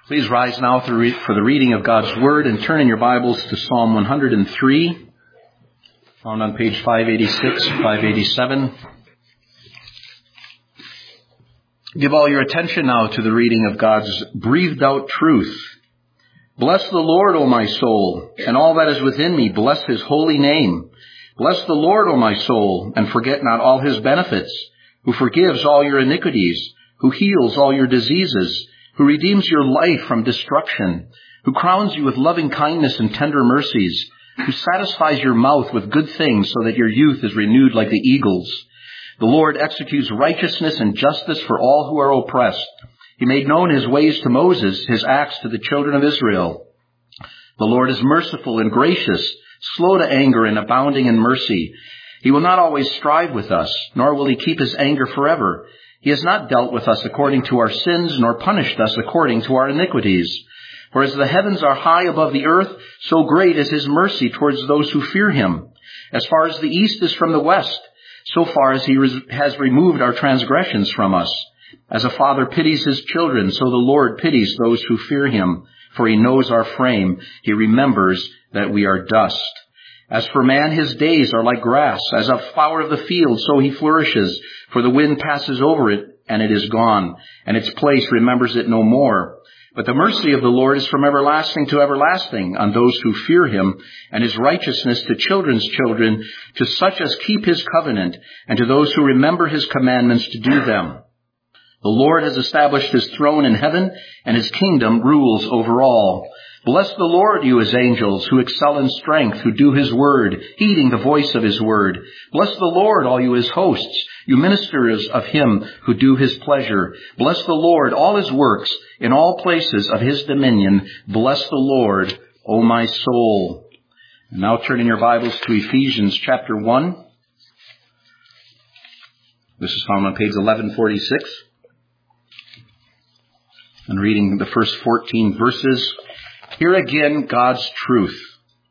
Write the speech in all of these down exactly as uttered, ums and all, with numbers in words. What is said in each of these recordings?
Please rise now for the reading of God's Word and turn in your Bibles to Psalm one hundred three, found on page five eighty-six, five eighty-seven. Give all your attention now to the reading of God's breathed out truth. Bless the Lord, O my soul, and all that is within me, bless his holy name. Bless the Lord, O my soul, and forget not all his benefits, who forgives all your iniquities, who heals all your diseases, who redeems your life from destruction, who crowns you with loving kindness and tender mercies, who satisfies your mouth with good things so that your youth is renewed like the eagles. The Lord executes righteousness and justice for all who are oppressed. He made known his ways to Moses, his acts to the children of Israel. The Lord is merciful and gracious, slow to anger and abounding in mercy. He will not always strive with us, nor will he keep his anger forever. He has not dealt with us according to our sins, nor punished us according to our iniquities. For as the heavens are high above the earth, so great is his mercy towards those who fear him. As far as the east is from the west, so far as he has removed our transgressions from us. As a father pities his children, so the Lord pities those who fear him. For he knows our frame. He remembers that we are dust. As for man, his days are like grass. As a flower of the field, so he flourishes. For the wind passes over it, and it is gone, and its place remembers it no more. But the mercy of the Lord is from everlasting to everlasting on those who fear him, and his righteousness to children's children, to such as keep his covenant, and to those who remember his commandments to do them. The Lord has established his throne in heaven, and his kingdom rules over all. Bless the Lord, you his angels, who excel in strength, who do his word, heeding the voice of his word. Bless the Lord, all you his hosts, you ministers of him who do his pleasure. Bless the Lord, all his works, in all places of his dominion. Bless the Lord, O my soul. And now turn in your Bibles to Ephesians chapter one. This is found on page eleven forty-six. And reading the first fourteen verses. Here again, God's truth.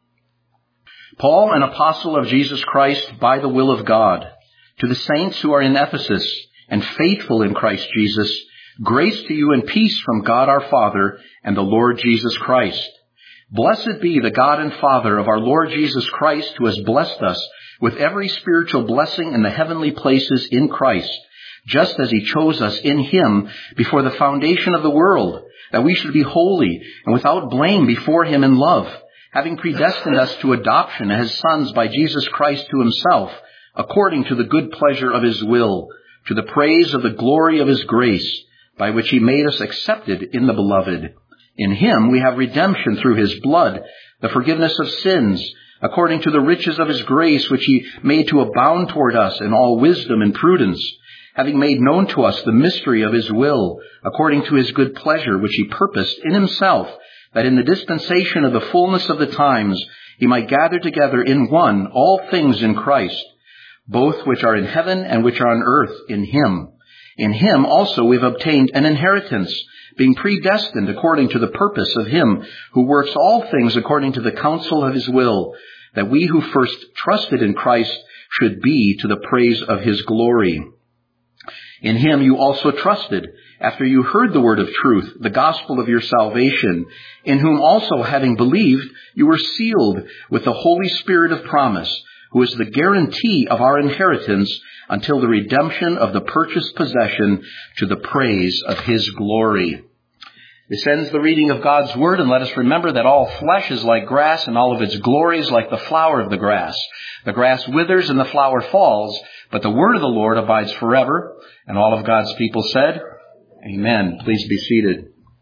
Paul, an apostle of Jesus Christ by the will of God, to the saints who are in Ephesus and faithful in Christ Jesus, grace to you and peace from God our Father and the Lord Jesus Christ. Blessed be the God and Father of our Lord Jesus Christ, who has blessed us with every spiritual blessing in the heavenly places in Christ, just as he chose us in him before the foundation of the world, that we should be holy and without blame before him in love, having predestined us to adoption as sons by Jesus Christ to himself, according to the good pleasure of his will, to the praise of the glory of his grace, by which he made us accepted in the beloved. In him we have redemption through his blood, the forgiveness of sins, according to the riches of his grace, which he made to abound toward us in all wisdom and prudence, having made known to us the mystery of his will, according to his good pleasure, which he purposed in himself, that in the dispensation of the fullness of the times he might gather together in one all things in Christ, both which are in heaven and which are on earth in him. In him also we have obtained an inheritance, being predestined according to the purpose of him who works all things according to the counsel of his will, that we who first trusted in Christ should be to the praise of his glory. In him you also trusted, after you heard the word of truth, the gospel of your salvation, in whom also, having believed, you were sealed with the Holy Spirit of promise, who is the guarantee of our inheritance until the redemption of the purchased possession, to the praise of his glory. This ends the reading of God's word, and let us remember that all flesh is like grass, and all of its glory is like the flower of the grass. The grass withers and the flower falls, but the word of the Lord abides forever. And all of God's people said, Amen. Please be seated.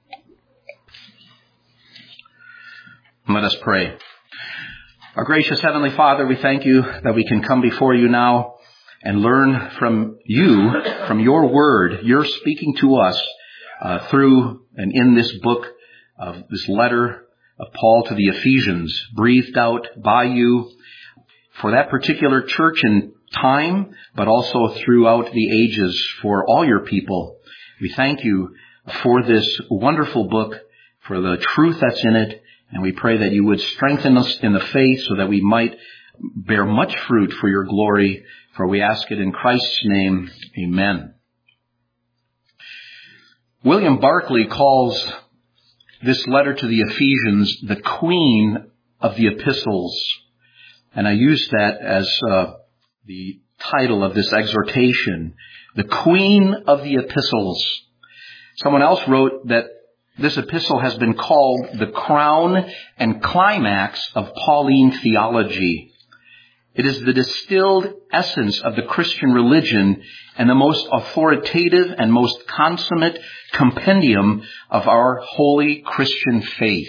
Let us pray. Our gracious Heavenly Father, we thank you that we can come before you now and learn from you, from your word, your speaking to us uh, through and in this book of this letter of Paul to the Ephesians, breathed out by you for that particular church in time, but also throughout the ages for all your people. We thank you for this wonderful book, for the truth that's in it, and we pray that you would strengthen us in the faith so that we might bear much fruit for your glory, for we ask it in Christ's name. Amen. William Barclay calls this letter to the Ephesians the queen of the epistles. And I use that as uh, the title of this exhortation, the queen of the epistles. Someone else wrote that this epistle has been called the crown and climax of Pauline theology. It is the distilled essence of the Christian religion and the most authoritative and most consummate compendium of our holy Christian faith.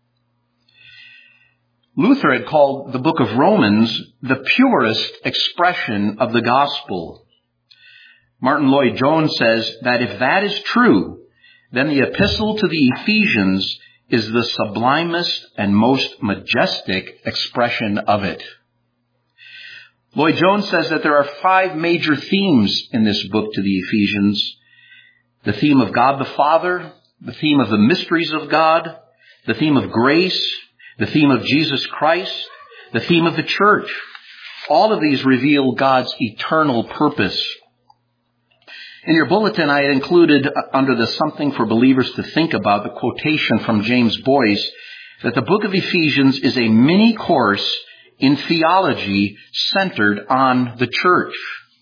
Luther had called the book of Romans the purest expression of the gospel. Martin Lloyd-Jones says that if that is true, then the epistle to the Ephesians is the sublimest and most majestic expression of it. Lloyd-Jones says that there are five major themes in this book to the Ephesians. The theme of God the Father, the theme of the mysteries of God, the theme of grace, the theme of Jesus Christ, the theme of the church. All of these reveal God's eternal purpose. In your bulletin, I had included under the Something for Believers to Think About the quotation from James Boyce that the book of Ephesians is a mini course in theology centered on the church.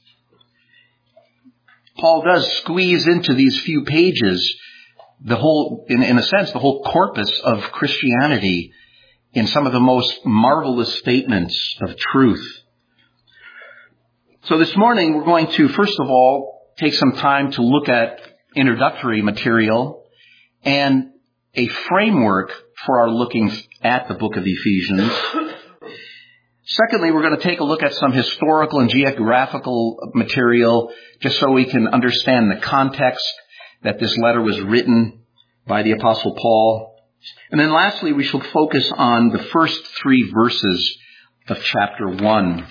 Paul does squeeze into these few pages the whole, in, in a sense, the whole corpus of Christianity in some of the most marvelous statements of truth. So this morning we're going to, first of all, take some time to look at introductory material and a framework for our looking at the book of Ephesians. Secondly, we're going to take a look at some historical and geographical material just so we can understand the context that this letter was written by the Apostle Paul. And then lastly, we shall focus on the first three verses of chapter one.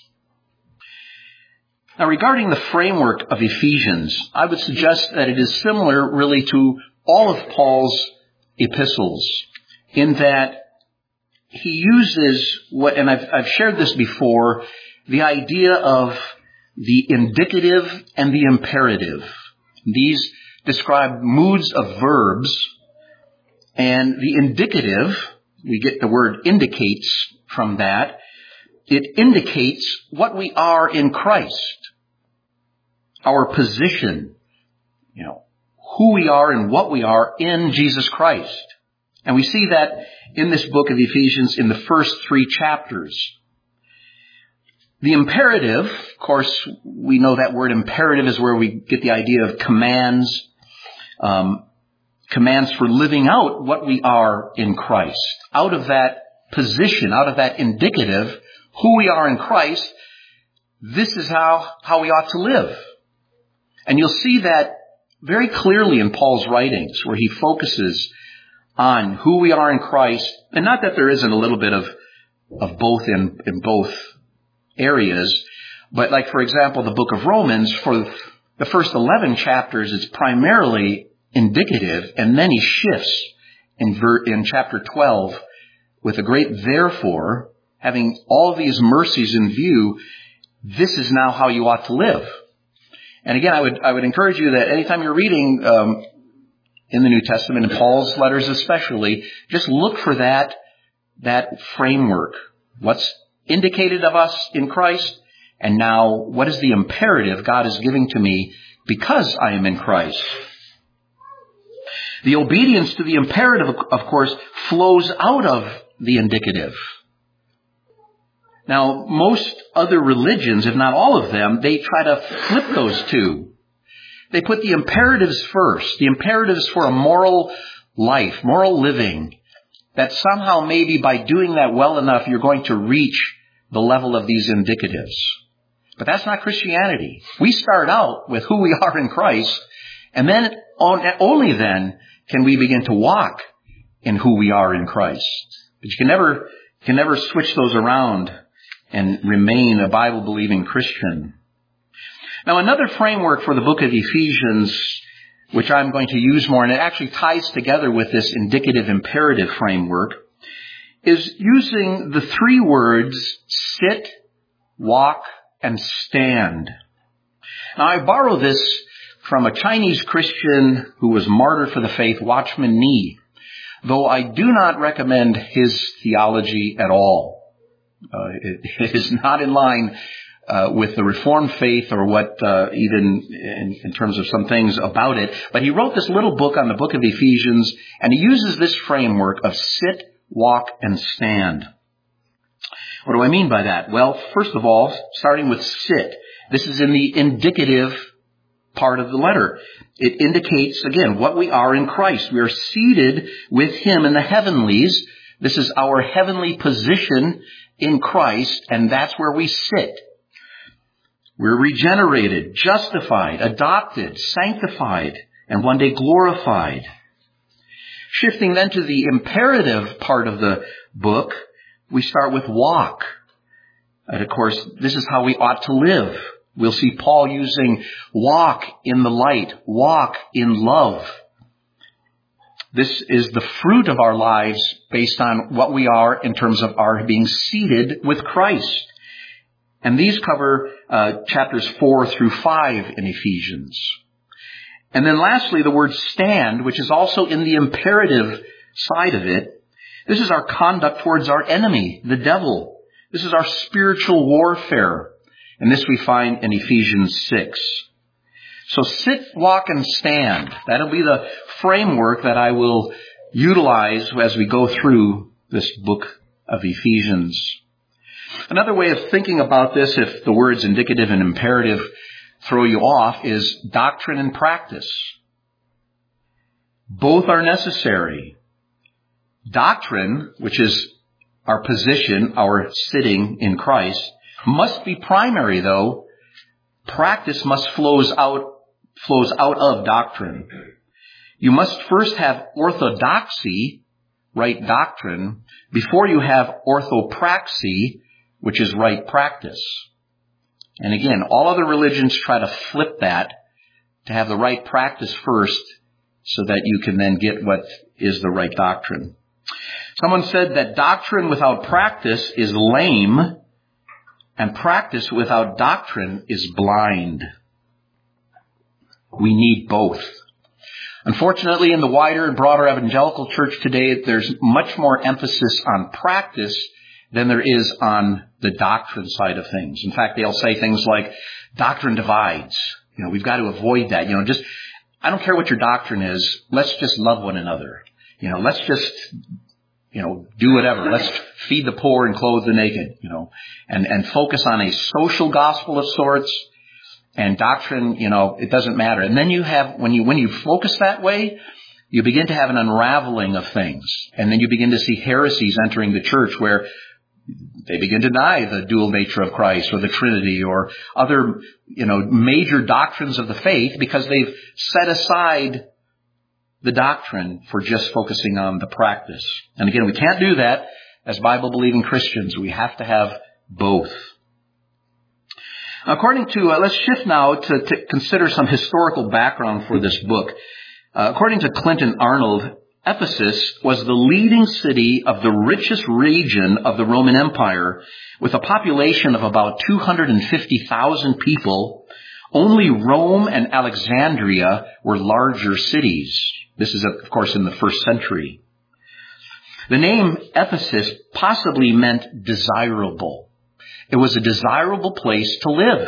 Now, regarding the framework of Ephesians, I would suggest that it is similar really to all of Paul's epistles in that he uses what, and I've, I've shared this before, the idea of the indicative and the imperative. These describe moods of verbs, and the indicative, we get the word indicates from that. It indicates what we are in Christ, our position, you know, who we are and what we are in Jesus Christ. And we see that in this book of Ephesians in the first three chapters. The imperative, of course, we know that word imperative is where we get the idea of commands, um, commands for living out what we are in Christ. Out of that position, out of that indicative, who we are in Christ, this is how, how we ought to live. And you'll see that very clearly in Paul's writings, where he focuses on who we are in Christ. And not that there isn't a little bit of, of both in, in both areas, but like, for example, the book of Romans, for the first eleven chapters, it's primarily indicative, and then he shifts in, ver, in chapter twelve with a great therefore, having all these mercies in view. This is now how you ought to live. And again, I would I would encourage you that anytime you're reading um, in the New Testament, in Paul's letters especially, just look for that that framework. What's indicated of us in Christ, and now what is the imperative God is giving to me because I am in Christ? The obedience to the imperative, of course, flows out of the indicative. Now, most other religions, if not all of them, they try to flip those two. They put the imperatives first, the imperatives for a moral life, moral living, that somehow maybe by doing that well enough, you're going to reach the level of these indicatives. But that's not Christianity. We start out with who we are in Christ, and then only then can we begin to walk in who we are in Christ. But you can never, can never switch those around and remain a Bible-believing Christian. Now, another framework for the book of Ephesians, which I'm going to use more, and it actually ties together with this indicative imperative framework, is using the three words sit, walk, and stand. Now, I borrow this from a Chinese Christian who was martyred for the faith, Watchman Nee. though I do not recommend his theology at all. Uh, it, it is not in line uh, with the Reformed faith or what uh, even in, in terms of some things about it. But he wrote this little book on the book of Ephesians, and he uses this framework of sit, walk, and stand. What do I mean by that? Well, first of all, starting with sit. This is in the indicative part of the letter. It indicates, again, what we are in Christ. We are seated with him in the heavenlies. This is our heavenly position in Christ, and that's where we sit. We're regenerated, justified, adopted, sanctified, and one day glorified. Shifting then to the imperative part of the book, we start with walk. And of course, this is how we ought to live. We'll see Paul using walk in the light, walk in love. This is the fruit of our lives based on what we are in terms of our being seated with Christ. And these cover uh, chapters four through five in Ephesians. And then lastly, the word stand, which is also in the imperative side of it. This is our conduct towards our enemy, the devil. This is our spiritual warfare. And this we find in Ephesians six. So sit, walk, and stand. That'll be the framework that I will utilize as we go through this book of Ephesians. Another way of thinking about this, if the words indicative and imperative throw you off, is doctrine and practice. Both are necessary. Doctrine, which is our position, our sitting in Christ, must be primary, though. Practice must flows out flows out of doctrine. You must first have orthodoxy, right doctrine, before you have orthopraxy, which is right practice. And again, all other religions try to flip that, to have the right practice first, so that you can then get what is the right doctrine. Someone said that doctrine without practice is lame, and practice without doctrine is blind. We need both. Unfortunately, in the wider and broader evangelical church today, there's much more emphasis on practice than there is on the doctrine side of things. In fact, they'll say things like, doctrine divides. You know, we've got to avoid that. You know, just, I don't care what your doctrine is. Let's just love one another. You know, let's just, you know, do whatever. Let's feed the poor and clothe the naked, you know, and, and focus on a social gospel of sorts. And doctrine, you know, it doesn't matter. And then you have, when you, when you focus that way, you begin to have an unraveling of things. And then you begin to see heresies entering the church where they begin to deny the dual nature of Christ or the Trinity or other, you know, major doctrines of the faith because they've set aside the doctrine for just focusing on the practice. And again, we can't do that as Bible-believing Christians. We have to have both. According to, uh, let's shift now to, to consider some historical background for this book. Uh, according to Clinton Arnold, Ephesus was the leading city of the richest region of the Roman Empire, with a population of about two hundred fifty thousand people. Only Rome and Alexandria were larger cities. This is, of course, in the first century. The name Ephesus possibly meant desirable. It was a desirable place to live.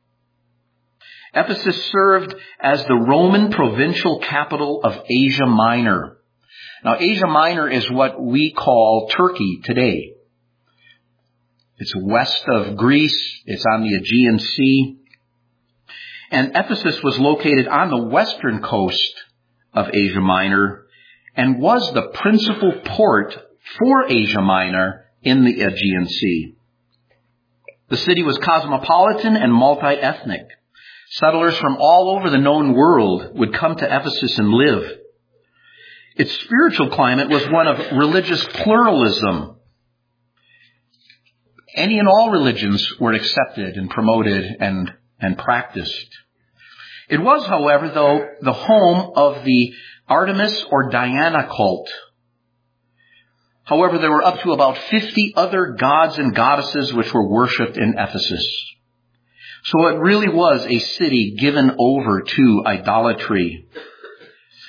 Ephesus served as the Roman provincial capital of Asia Minor. Now, Asia Minor is what we call Turkey today. It's west of Greece. It's on the Aegean Sea. And Ephesus was located on the western coast of Asia Minor and was the principal port for Asia Minor in the Aegean Sea. The city was cosmopolitan and multi-ethnic. Settlers from all over the known world would come to Ephesus and live. Its spiritual climate was one of religious pluralism. Any and all religions were accepted and promoted and, and practiced. It was, however, though, the home of the Artemis or Diana cult. However, there were up to about fifty other gods and goddesses which were worshipped in Ephesus. So it really was a city given over to idolatry.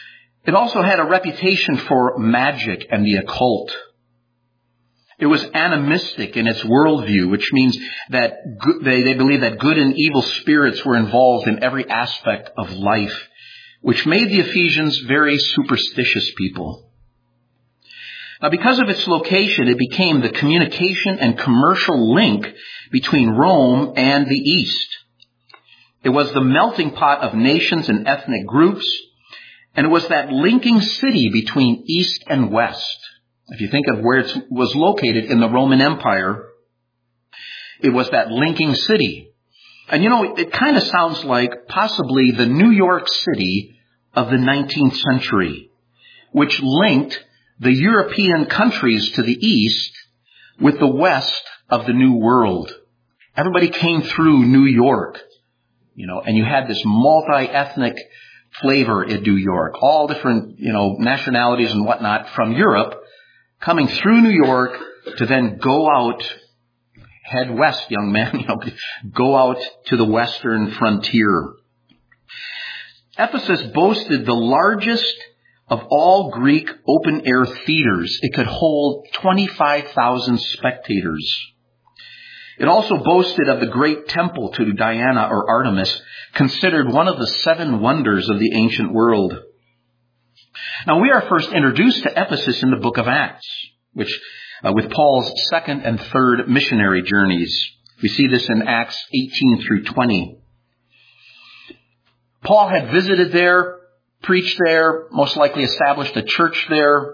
It also had a reputation for magic and the occult. It was animistic in its worldview, which means that good, they, they believed that good and evil spirits were involved in every aspect of life, which made the Ephesians very superstitious people. Now, because of its location, it became the communication and commercial link between Rome and the East. It was the melting pot of nations and ethnic groups, and it was that linking city between East and West. If you think of where it was located in the Roman Empire, it was that linking city. And you know, it kind of sounds like possibly the New York City of the nineteenth century, which linked the European countries to the east with the west of the New World. Everybody came through New York, you know, and you had this multi-ethnic flavor in New York, all different, you know, nationalities and whatnot from Europe coming through New York to then go out, head west, young man, you know, go out to the western frontier. Ephesus boasted the largest of all Greek open-air theaters. It could hold twenty-five thousand spectators. It also boasted of the great temple to Diana or Artemis, considered one of the seven wonders of the ancient world. Now, we are first introduced to Ephesus in the book of Acts, which, uh, with Paul's second and third missionary journeys. We see this in Acts eighteen through twenty. Paul had visited there, preached there, most likely established a church there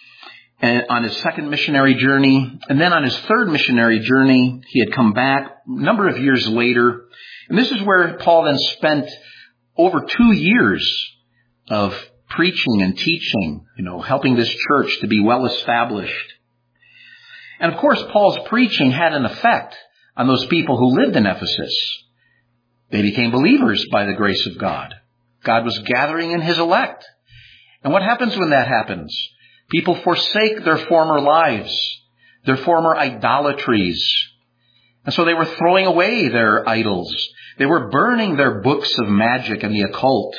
and on his second missionary journey. And then on his third missionary journey, he had come back a number of years later. And this is where Paul then spent over two years of preaching and teaching, you know, helping this church to be well established. And of course, Paul's preaching had an effect on those people who lived in Ephesus. They became believers by the grace of God. God was gathering in his elect. And what happens when that happens? People forsake their former lives, their former idolatries. And so they were throwing away their idols. They were burning their books of magic and the occult.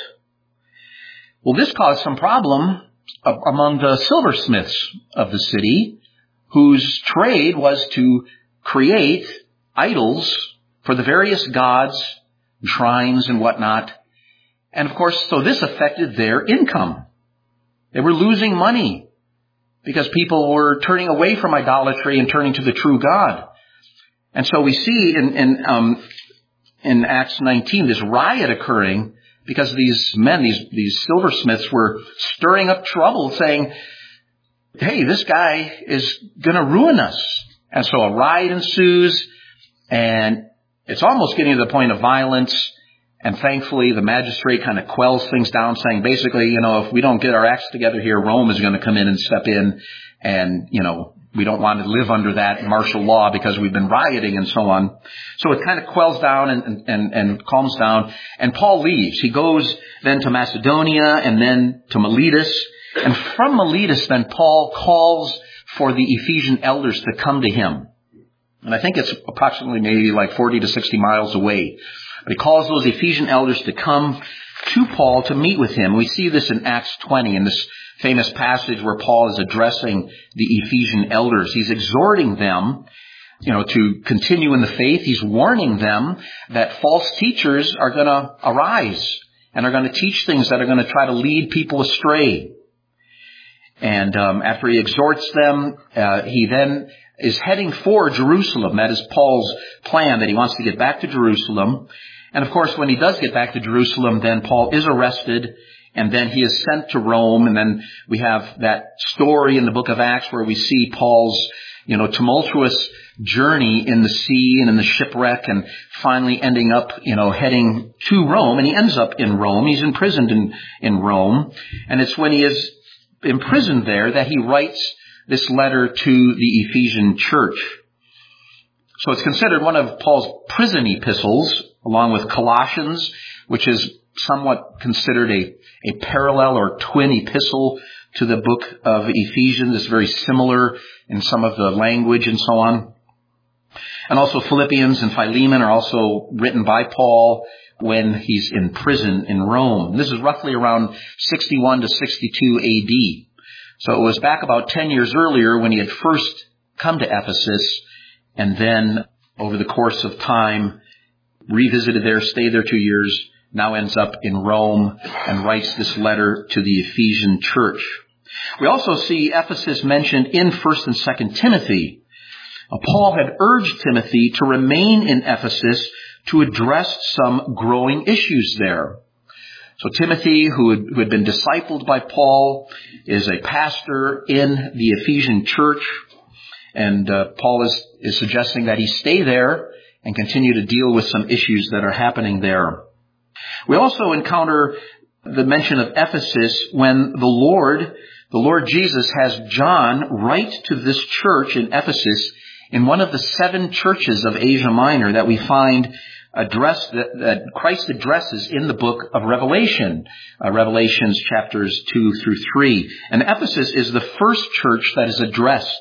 Well, this caused some problem among the silversmiths of the city, whose trade was to create idols for the various gods, shrines and whatnot. And of course, so this affected their income. They were losing money because people were turning away from idolatry and turning to the true God. And so we see in, in, um, in Acts nineteen this riot occurring because these men, these, these silversmiths were stirring up trouble saying, hey, this guy is going to ruin us. And so a riot ensues, and it's almost getting to the point of violence. And thankfully, the magistrate kind of quells things down, saying basically, you know, if we don't get our acts together here, Rome is going to come in and step in. And, you know, we don't want to live under that martial law because we've been rioting and so on. So it kind of quells down and, and, and calms down. And Paul leaves. He goes then to Macedonia and then to Miletus. And from Miletus, then Paul calls for the Ephesian elders to come to him. And I think it's approximately maybe like forty to sixty miles away. But he calls those Ephesian elders to come to Paul to meet with him. We see this in Acts twenty, in this famous passage where Paul is addressing the Ephesian elders. He's exhorting them, you know, to continue in the faith. He's warning them that false teachers are going to arise and are going to teach things that are going to try to lead people astray. And um, after he exhorts them, uh, he then is heading for Jerusalem. That is Paul's plan, that he wants to get back to Jerusalem. And of course, when he does get back to Jerusalem, then Paul is arrested, and then he is sent to Rome. And then we have that story in the book of Acts where we see Paul's, you know, tumultuous journey in the sea and in the shipwreck, and finally ending up, you know, heading to Rome. And he ends up in Rome. He's imprisoned in, in Rome. And it's when he is imprisoned there that he writes this letter to the Ephesian church. So it's considered one of Paul's prison epistles, along with Colossians, which is somewhat considered a, a parallel or twin epistle to the book of Ephesians. It's very similar in some of the language and so on. And also Philippians and Philemon are also written by Paul when he's in prison in Rome. This is roughly around sixty-one to sixty-two A D. So it was back about ten years earlier when he had first come to Ephesus, and then over the course of time, revisited there, stayed there two years, now ends up in Rome and writes this letter to the Ephesian church. We also see Ephesus mentioned in First and Second Timothy. Paul had urged Timothy to remain in Ephesus to address some growing issues there. So Timothy, who had, who had been discipled by Paul, is a pastor in the Ephesian church. And uh, Paul is, is suggesting that he stay there and continue to deal with some issues that are happening there. We also encounter the mention of Ephesus when the Lord, the Lord Jesus has John write to this church in Ephesus in one of the seven churches of Asia Minor that we find addressed, that, that Christ addresses in the book of Revelation, uh, Revelations chapters two through three. And Ephesus is the first church that is addressed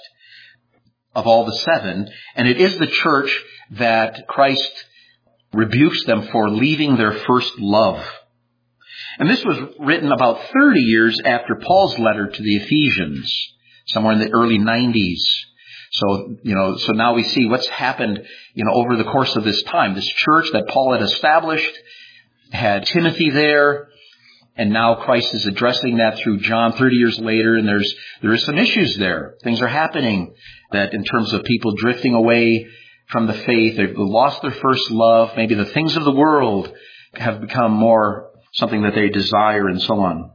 of all the seven, and it is the church that Christ rebukes them for leaving their first love. And this was written about thirty years after Paul's letter to the Ephesians, somewhere in the early nineties. So, you know, so now we see what's happened, you know, over the course of this time. This church that Paul had established had Timothy there, and now Christ is addressing that through John thirty years later, and there's, there is some issues there. Things are happening that in terms of people drifting away from the faith, they've lost their first love, maybe the things of the world have become more something that they desire, and so on.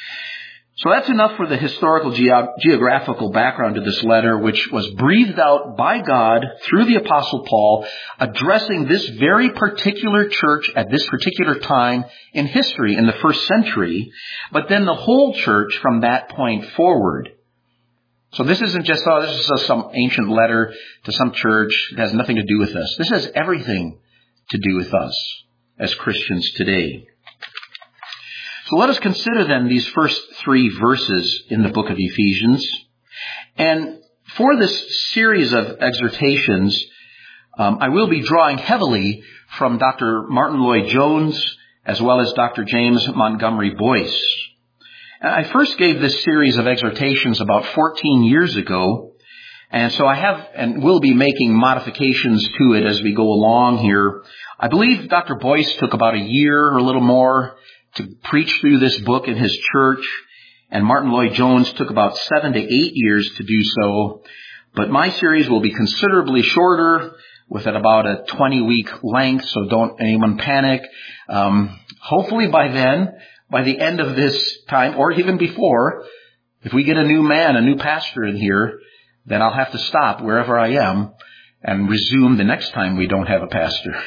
So that's enough for the historical ge- geographical background to this letter, which was breathed out by God through the Apostle Paul, addressing this very particular church at this particular time in history in the first century, but then the whole church from that point forward. So this isn't just, oh, this is just some ancient letter to some church. It has nothing to do with us. This has everything to do with us as Christians today. So let us consider then these first three verses in the book of Ephesians. And for this series of exhortations, um, I will be drawing heavily from Doctor Martin Lloyd-Jones as well as Doctor James Montgomery Boyce. I first gave this series of exhortations about fourteen years ago, and so I have and will be making modifications to it as we go along here. I believe Doctor Boyce took about a year or a little more to preach through this book in his church, and Martin Lloyd-Jones took about seven to eight years to do so. But my series will be considerably shorter, with at about a twenty-week length, so don't anyone panic. Um, hopefully by then, by the end of this time, or even before, if we get a new man, a new pastor in here, then I'll have to stop wherever I am and resume the next time we don't have a pastor.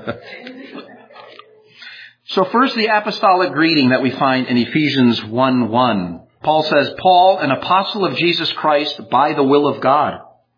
So first, the apostolic greeting that we find in Ephesians one one. Paul says, Paul, an apostle of Jesus Christ by the will of God.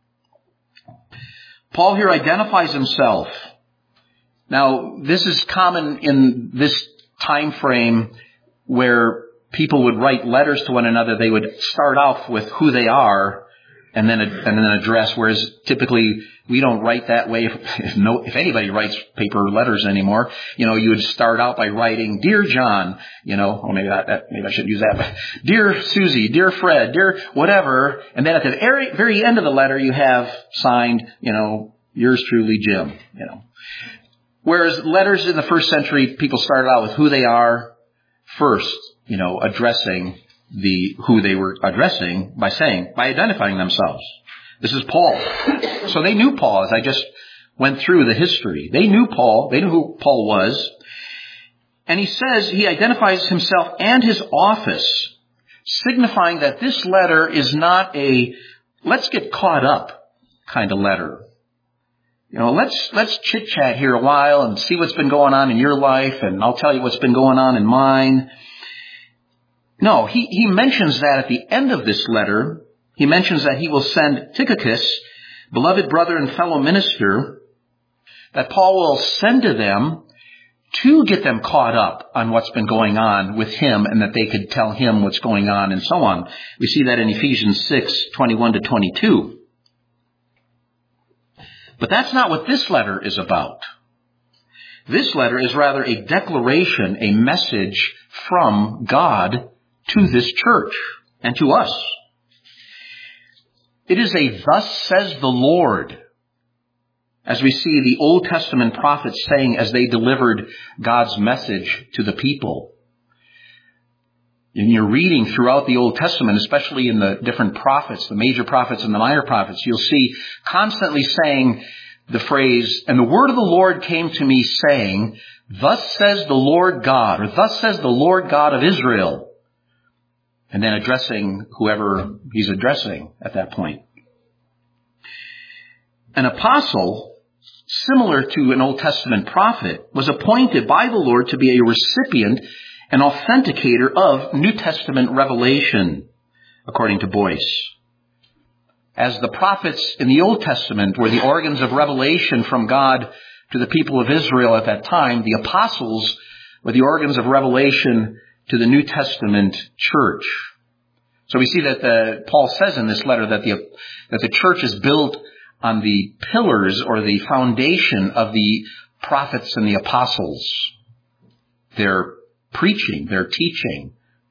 Paul here identifies himself. Now, this is common in this time frame where people would write letters to one another. They would start off with who they are and then and then address, whereas typically we don't write that way. If, if no, if anybody writes paper letters anymore, you know, you would start out by writing, Dear John, you know, or maybe that, that maybe I shouldn't use that, but Dear Susie, Dear Fred, Dear whatever, and then at the very, very end of the letter you have signed, you know, yours truly, Jim, you know. Whereas letters in the first century, people started out with who they are first, you know, addressing the who they were addressing by saying, by identifying themselves. This is Paul. So they knew Paul, as I just went through the history. They knew Paul. They knew who Paul was. And he says he identifies himself and his office, signifying that this letter is not a let's get caught up kind of letter. You know, let's let's chit-chat here a while and see what's been going on in your life, and I'll tell you what's been going on in mine. No, he, he mentions that at the end of this letter. He mentions that he will send Tychicus, beloved brother and fellow minister, that Paul will send to them to get them caught up on what's been going on with him, and that they could tell him what's going on and so on. We see that in Ephesians six, twenty-one to twenty-two. But that's not what this letter is about. This letter is rather a declaration, a message from God to this church and to us. It is a "thus says the Lord," as we see the Old Testament prophets saying as they delivered God's message to the people. In your reading throughout the Old Testament, especially in the different prophets, the major prophets and the minor prophets, you'll see constantly saying the phrase, "And the word of the Lord came to me saying, thus says the Lord God," or "thus says the Lord God of Israel." And then addressing whoever he's addressing at that point. An apostle, similar to an Old Testament prophet, was appointed by the Lord to be a recipient and authenticator of New Testament revelation, according to Boyce. As the prophets in the Old Testament were the organs of revelation from God to the people of Israel at that time, the apostles were the organs of revelation to the New Testament church. So we see that the, Paul says in this letter that the, that the church is built on the pillars or the foundation of the prophets and the apostles. Their preaching, their teaching.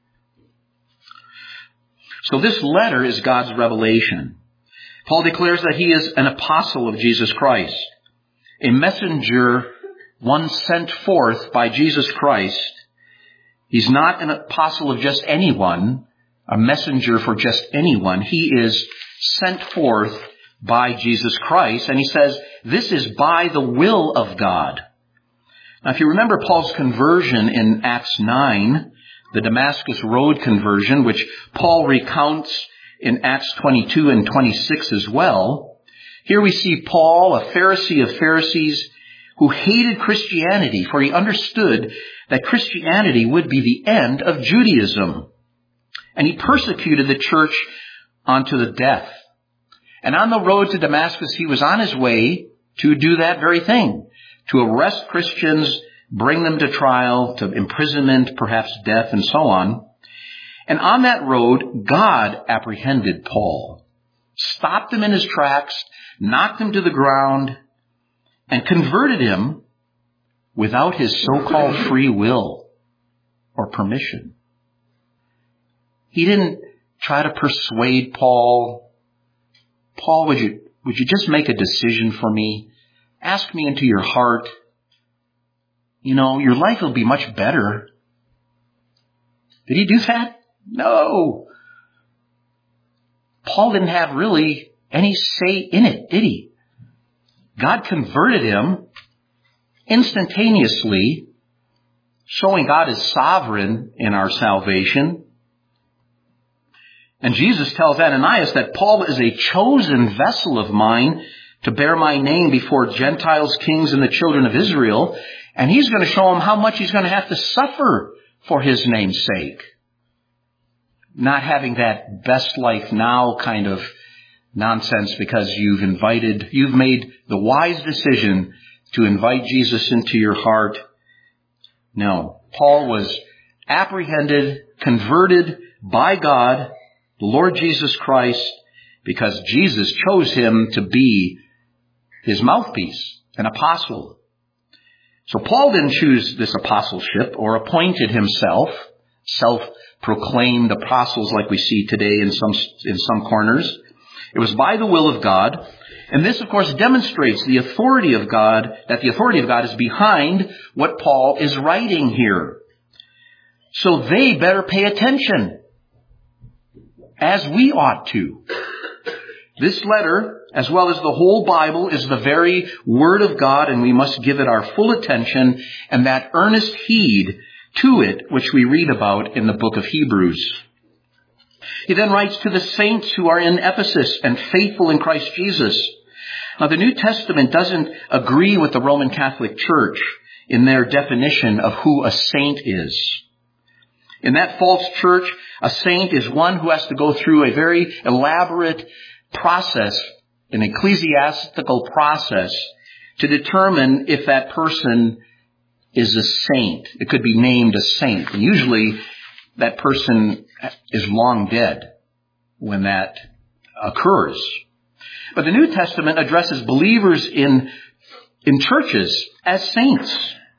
So this letter is God's revelation. Paul declares that he is an apostle of Jesus Christ, a messenger, one sent forth by Jesus Christ. He's not an apostle of just anyone, a messenger for just anyone. He is sent forth by Jesus Christ. And he says, this is by the will of God. Now, if you remember Paul's conversion in Acts nine, the Damascus Road conversion, which Paul recounts in Acts twenty-two and twenty-six as well, here we see Paul, a Pharisee of Pharisees, who hated Christianity, for he understood that Christianity would be the end of Judaism. And he persecuted the church unto the death. And on the road to Damascus, he was on his way to do that very thing, to arrest Christians, bring them to trial, to imprisonment, perhaps death, and so on. And on that road, God apprehended Paul, stopped him in his tracks, knocked him to the ground, and converted him without his so-called free will or permission. He didn't try to persuade Paul. Paul, would you, would you just make a decision for me? Ask me into your heart. You know, your life will be much better. Did he do that? No. Paul didn't have really any say in it, did he? God converted him instantaneously, showing God is sovereign in our salvation. And Jesus tells Ananias that Paul is a chosen vessel of mine to bear my name before Gentiles, kings, and the children of Israel. And he's going to show him how much he's going to have to suffer for his name's sake. Not having that best life now kind of nonsense because you've invited, you've made the wise decision to invite Jesus into your heart. No, Paul was apprehended, converted by God, the Lord Jesus Christ, because Jesus chose him to be his mouthpiece, an apostle. So Paul didn't choose this apostleship or appointed himself, self-proclaimed apostles like we see today in some, in some corners. It was by the will of God. And this, of course, demonstrates the authority of God, that the authority of God is behind what Paul is writing here. So they better pay attention, as we ought to. This letter, as well as the whole Bible, is the very Word of God, and we must give it our full attention and that earnest heed to it, which we read about in the book of Hebrews. He then writes to the saints who are in Ephesus and faithful in Christ Jesus. Now, the New Testament doesn't agree with the Roman Catholic Church in their definition of who a saint is. In that false church, a saint is one who has to go through a very elaborate process, an ecclesiastical process, to determine if that person is a saint. It could be named a saint. And usually that person is long dead when that occurs. But the New Testament addresses believers in, in churches as saints.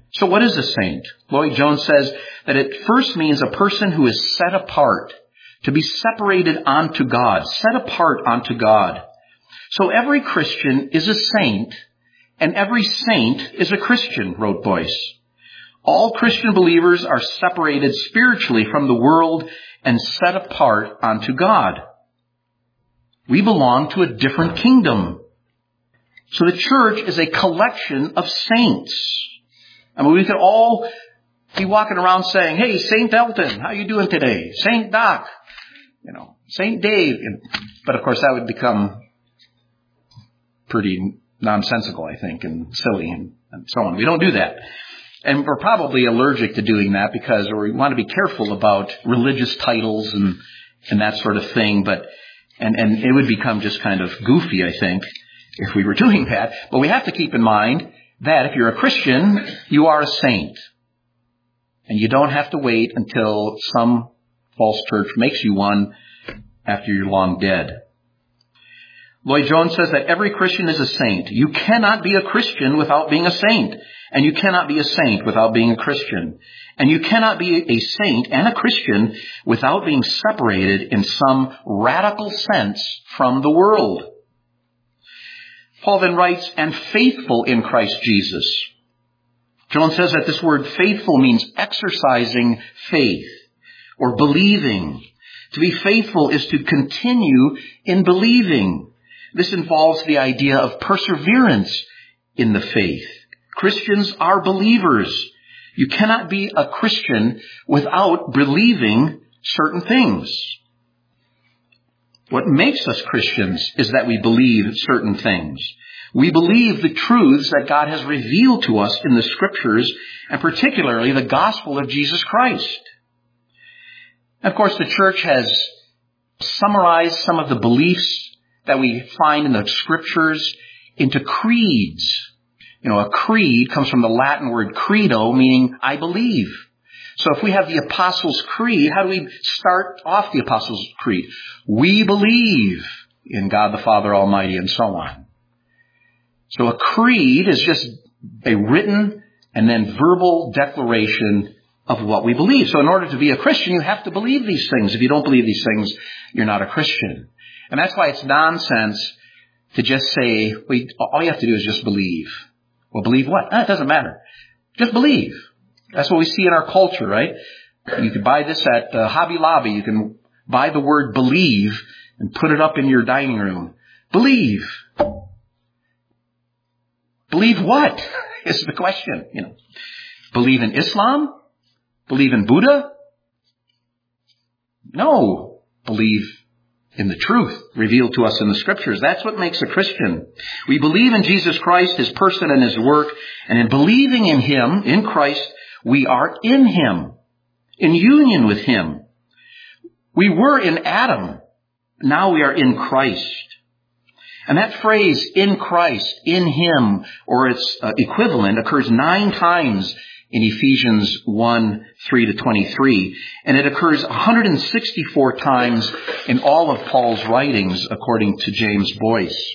So what is a saint? Lloyd Jones says that it first means a person who is set apart, to be separated unto God, set apart unto God. So every Christian is a saint, and every saint is a Christian, wrote Boyce. All Christian believers are separated spiritually from the world and set apart unto God. We belong to a different kingdom. So the church is a collection of saints. I mean, we could all be walking around saying, hey, Saint Elton, how you doing today? Saint Doc, you know, Saint Dave. But of course that would become pretty nonsensical, I think, and silly and, and so on. We don't do that. And we're probably allergic to doing that because we want to be careful about religious titles and, and that sort of thing. But, and, and it would become just kind of goofy, I think, if we were doing that. But we have to keep in mind that if you're a Christian, you are a saint. And you don't have to wait until some false church makes you one after you're long dead. Lloyd Jones says that every Christian is a saint. You cannot be a Christian without being a saint. And you cannot be a saint without being a Christian. And you cannot be a saint and a Christian without being separated in some radical sense from the world. Paul then writes, and faithful in Christ Jesus. Jones says that this word faithful means exercising faith or believing. To be faithful is to continue in believing. This involves the idea of perseverance in the faith. Christians are believers. You cannot be a Christian without believing certain things. What makes us Christians is that we believe certain things. We believe the truths that God has revealed to us in the Scriptures, and particularly the gospel of Jesus Christ. Of course, the church has summarized some of the beliefs that we find in the Scriptures into creeds. You know, a creed comes from the Latin word credo, meaning I believe. So if we have the Apostles' Creed, how do we start off the Apostles' Creed? We believe in God the Father Almighty, and so on. So a creed is just a written and then verbal declaration of what we believe. So in order to be a Christian, you have to believe these things. If you don't believe these things, you're not a Christian. And that's why it's nonsense to just say, wait, all you have to do is just believe. Well, believe what? Ah, it doesn't matter. Just believe. That's what we see in our culture, right? You can buy this at uh, Hobby Lobby. You can buy the word believe and put it up in your dining room. Believe. Believe what is the question, you know. Believe in Islam? Believe in Buddha? No. Believe in the truth revealed to us in the Scriptures. That's what makes a Christian. We believe in Jesus Christ, His person and His work, and in believing in Him, in Christ, we are in Him, in union with Him. We were in Adam. Now we are in Christ. And that phrase, in Christ, in Him, or its uh, equivalent, occurs nine times in Ephesians one, three to twenty-three. And it occurs one hundred sixty-four times in all of Paul's writings, according to James Boyce.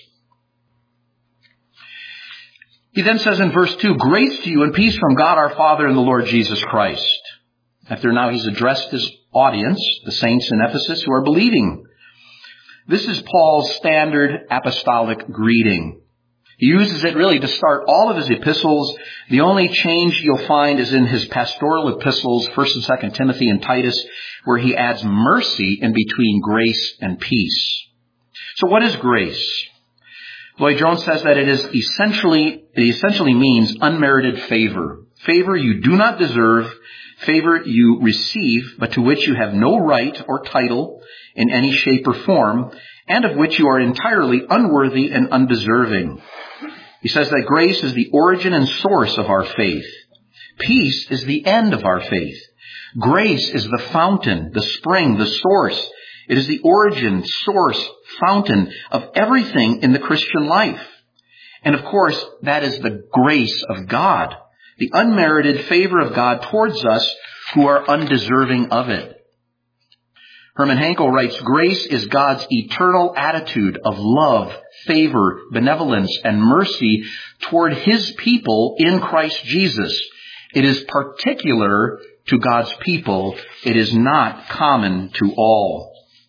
He then says in verse two, grace to you and peace from God our Father and the Lord Jesus Christ. After now he's addressed his audience, the saints in Ephesus who are believing. This is Paul's standard apostolic greeting. He uses it really to start all of his epistles. The only change you'll find is in his pastoral epistles, First and Second Timothy and Titus, where he adds mercy in between grace and peace. So what is grace? Lloyd Jones says that it is essentially, it essentially means unmerited favor. Favor you do not deserve, favor you receive, but to which you have no right or title in any shape or form, and of which you are entirely unworthy and undeserving. He says that grace is the origin and source of our faith. Peace is the end of our faith. Grace is the fountain, the spring, the source. It is the origin, source, fountain of everything in the Christian life. And of course, that is the grace of God, the unmerited favor of God towards us who are undeserving of it. Herman Hankel writes, grace is God's eternal attitude of love, favor, benevolence, and mercy toward His people in Christ Jesus. It is particular to God's people. It is not common to all.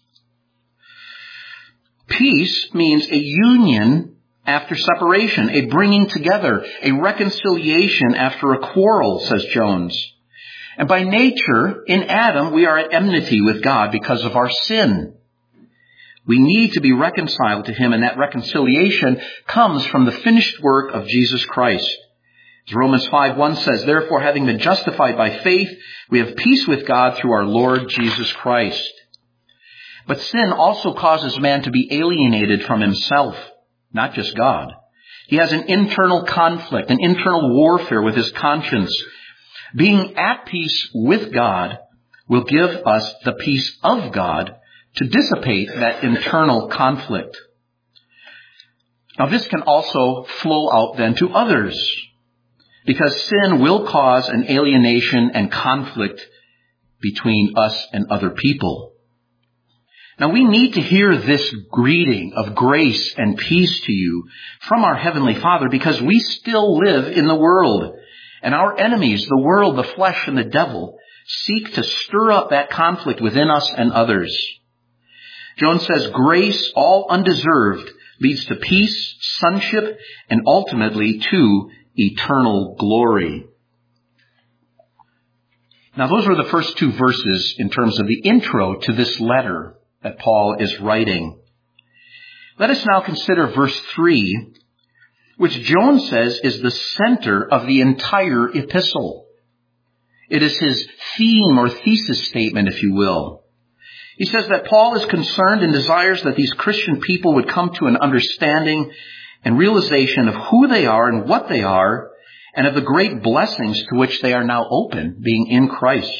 Peace means a union after separation, a bringing together, a reconciliation after a quarrel, says Jones. And by nature, in Adam, we are at enmity with God because of our sin. We need to be reconciled to Him, and that reconciliation comes from the finished work of Jesus Christ. As Romans five one says, therefore, having been justified by faith, we have peace with God through our Lord Jesus Christ. But sin also causes man to be alienated from himself, not just God. He has an internal conflict, an internal warfare with his conscience. Being at peace with God will give us the peace of God to dissipate that internal conflict. Now, this can also flow out then to others, because sin will cause an alienation and conflict between us and other people. Now, we need to hear this greeting of grace and peace to you from our Heavenly Father, because we still live in the world. And our enemies, the world, the flesh, and the devil, seek to stir up that conflict within us and others. Jones says, grace, all undeserved, leads to peace, sonship, and ultimately to eternal glory. Now, those were the first two verses in terms of the intro to this letter that Paul is writing. Let us now consider verse three, which Jones says is the center of the entire epistle. It is his theme or thesis statement, if you will. He says that Paul is concerned and desires that these Christian people would come to an understanding and realization of who they are and what they are, and of the great blessings to which they are now open, being in Christ.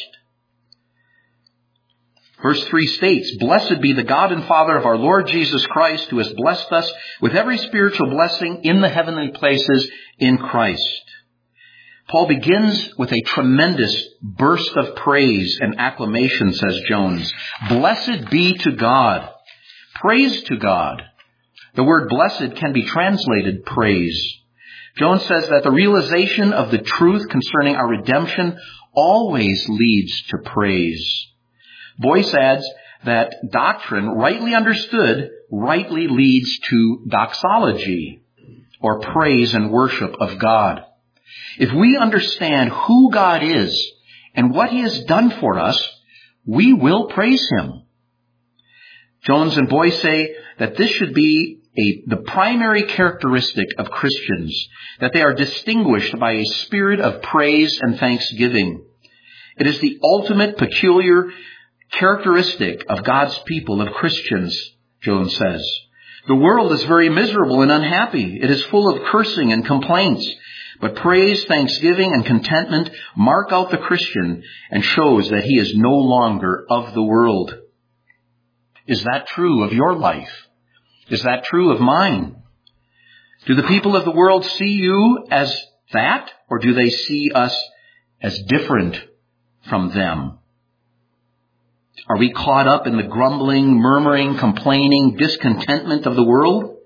Verse three states, blessed be the God and Father of our Lord Jesus Christ, who has blessed us with every spiritual blessing in the heavenly places in Christ. Paul begins with a tremendous burst of praise and acclamation, says Jones. Blessed be to God. Praise to God. The word blessed can be translated praise. Jones says that the realization of the truth concerning our redemption always leads to praise. Boyce adds that doctrine, rightly understood, rightly leads to doxology, or praise and worship of God. If we understand who God is and what He has done for us, we will praise Him. Jones and Boyce say that this should be a, the primary characteristic of Christians, that they are distinguished by a spirit of praise and thanksgiving. It is the ultimate peculiar characteristic of God's people, of Christians, Jones says. The world is very miserable and unhappy. It is full of cursing and complaints. But praise, thanksgiving, and contentment mark out the Christian and shows that he is no longer of the world. Is that true of your life? Is that true of mine? Do the people of the world see you as that, or do they see us as different from them? Are we caught up in the grumbling, murmuring, complaining, discontentment of the world?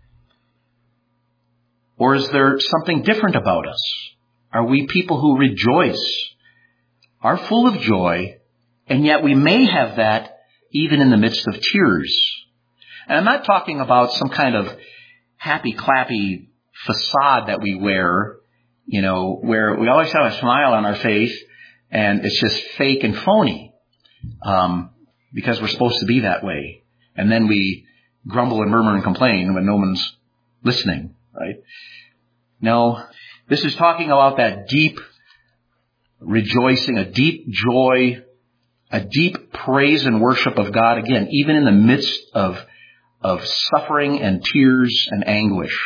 Or is there something different about us? Are we people who rejoice, are full of joy, and yet we may have that even in the midst of tears? And I'm not talking about some kind of happy, clappy facade that we wear, you know, where we always have a smile on our face and it's just fake and phony. Um, because we're supposed to be that way. And then we grumble and murmur and complain when no one's listening, right? No, this is talking about that deep rejoicing, a deep joy, a deep praise and worship of God, again, even in the midst of, of suffering and tears and anguish.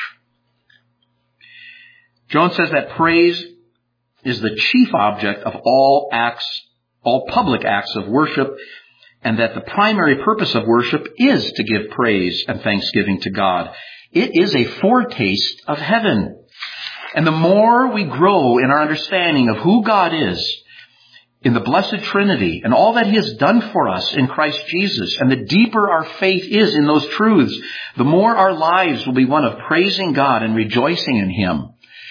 Jones says that praise is the chief object of all acts all public acts of worship, and that the primary purpose of worship is to give praise and thanksgiving to God. It is a foretaste of heaven. And the more we grow in our understanding of who God is, in the blessed Trinity, and all that He has done for us in Christ Jesus, and the deeper our faith is in those truths, the more our lives will be one of praising God and rejoicing in Him.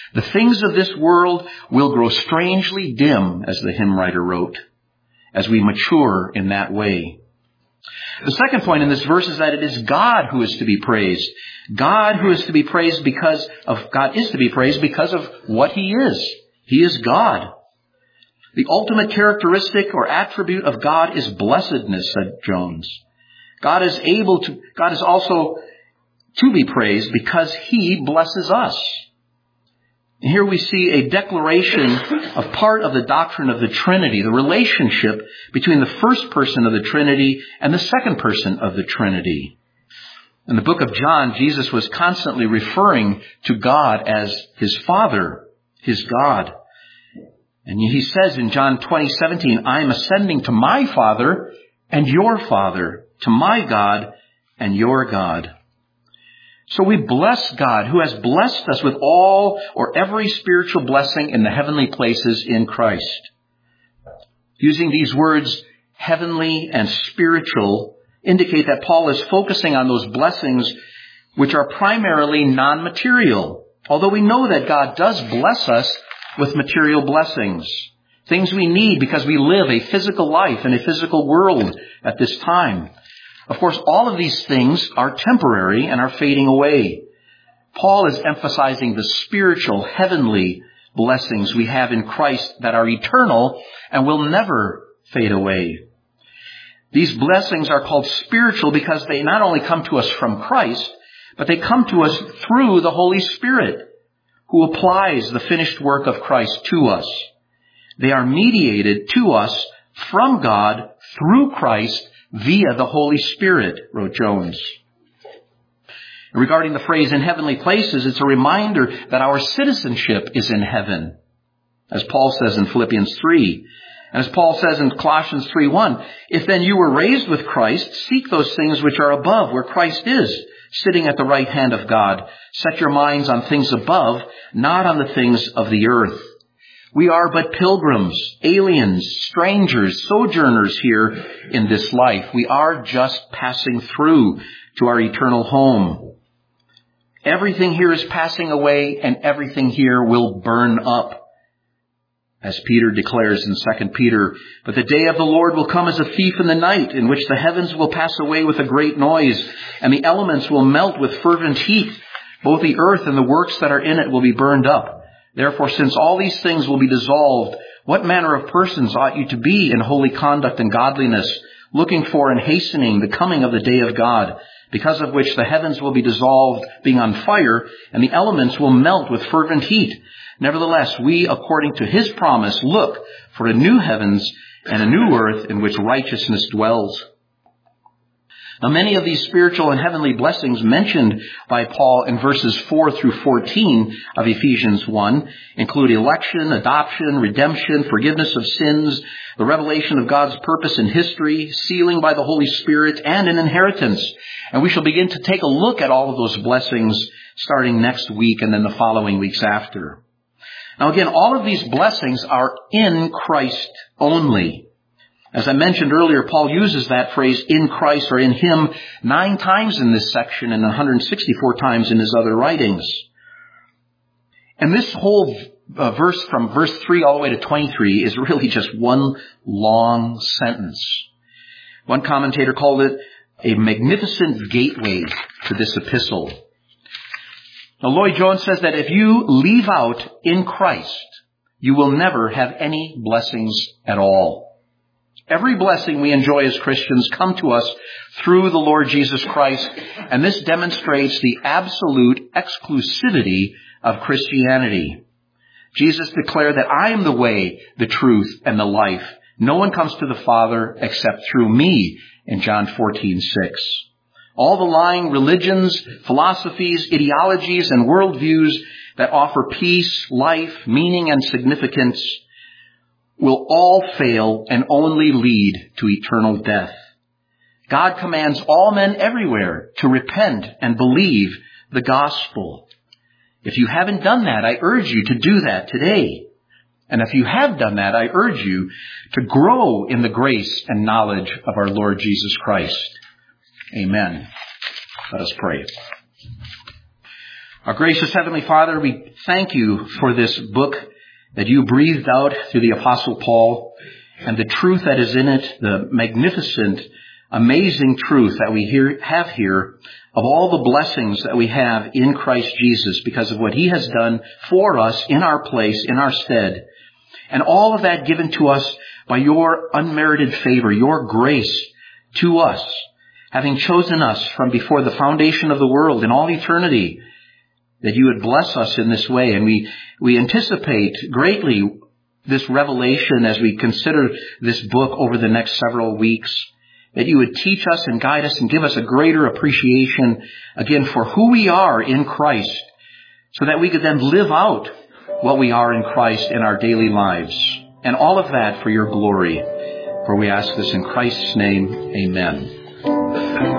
The things of this world will grow strangely dim, as the hymn writer wrote, as we mature in that way. The second point in this verse is that it is God who is to be praised. God who is to be praised because of, God is to be praised because of what He is. He is God. The ultimate characteristic or attribute of God is blessedness, said Jones. God is able to, God is also to be praised because He blesses us. And here we see a declaration of part of the doctrine of the Trinity, the relationship between the first person of the Trinity and the second person of the Trinity. In the book of John, Jesus was constantly referring to God as His Father, His God. And He says in John twenty seventeen, I am ascending to my Father and your Father, to my God and your God. So we bless God, who has blessed us with all or every spiritual blessing in the heavenly places in Christ. Using these words, heavenly and spiritual, indicate that Paul is focusing on those blessings which are primarily non-material. Although we know that God does bless us with material blessings, things we need because we live a physical life in a physical world at this time. Of course, all of these things are temporary and are fading away. Paul is emphasizing the spiritual, heavenly blessings we have in Christ that are eternal and will never fade away. These blessings are called spiritual because they not only come to us from Christ, but they come to us through the Holy Spirit, who applies the finished work of Christ to us. They are mediated to us from God through Christ via the Holy Spirit, wrote Jones. Regarding the phrase in heavenly places, it's a reminder that our citizenship is in heaven, as Paul says in Philippians three. And as Paul says in Colossians three one, if then you were raised with Christ, seek those things which are above, where Christ is, sitting at the right hand of God. Set your minds on things above, not on the things of the earth. We are but pilgrims, aliens, strangers, sojourners here in this life. We are just passing through to our eternal home. Everything here is passing away, and everything here will burn up. As Peter declares in Second Peter, but the day of the Lord will come as a thief in the night, in which the heavens will pass away with a great noise, and the elements will melt with fervent heat. Both the earth and the works that are in it will be burned up. Therefore, since all these things will be dissolved, what manner of persons ought you to be in holy conduct and godliness, looking for and hastening the coming of the day of God, because of which the heavens will be dissolved, being on fire, and the elements will melt with fervent heat. Nevertheless, we, according to His promise, look for a new heavens and a new earth in which righteousness dwells. Now, many of these spiritual and heavenly blessings mentioned by Paul in verses four through fourteen of Ephesians one include election, adoption, redemption, forgiveness of sins, the revelation of God's purpose in history, sealing by the Holy Spirit, and an inheritance. And we shall begin to take a look at all of those blessings starting next week and then the following weeks after. Now again, all of these blessings are in Christ only. As I mentioned earlier, Paul uses that phrase, in Christ or in Him, nine times in this section and one hundred sixty-four times in his other writings. And this whole uh, verse from verse three all the way to twenty-three is really just one long sentence. One commentator called it a magnificent gateway to this epistle. Now, Lloyd Jones says that if you leave out in Christ, you will never have any blessings at all. Every blessing we enjoy as Christians come to us through the Lord Jesus Christ, and this demonstrates the absolute exclusivity of Christianity. Jesus declared that I am the way, the truth, and the life. No one comes to the Father except through me, in John fourteen six. All the lying religions, philosophies, ideologies, and worldviews that offer peace, life, meaning, and significance will all fail and only lead to eternal death. God commands all men everywhere to repent and believe the gospel. If you haven't done that, I urge you to do that today. And if you have done that, I urge you to grow in the grace and knowledge of our Lord Jesus Christ. Amen. Let us pray. Our gracious Heavenly Father, we thank you for this book that you breathed out through the Apostle Paul and the truth that is in it, the magnificent, amazing truth that we hear, have here of all the blessings that we have in Christ Jesus because of what he has done for us in our place, in our stead. And all of that given to us by your unmerited favor, your grace to us, having chosen us from before the foundation of the world in all eternity, that you would bless us in this way. And we, we anticipate greatly this revelation as we consider this book over the next several weeks, that you would teach us and guide us and give us a greater appreciation, again, for who we are in Christ, so that we could then live out what we are in Christ in our daily lives. And all of that for your glory. For we ask this in Christ's name, amen.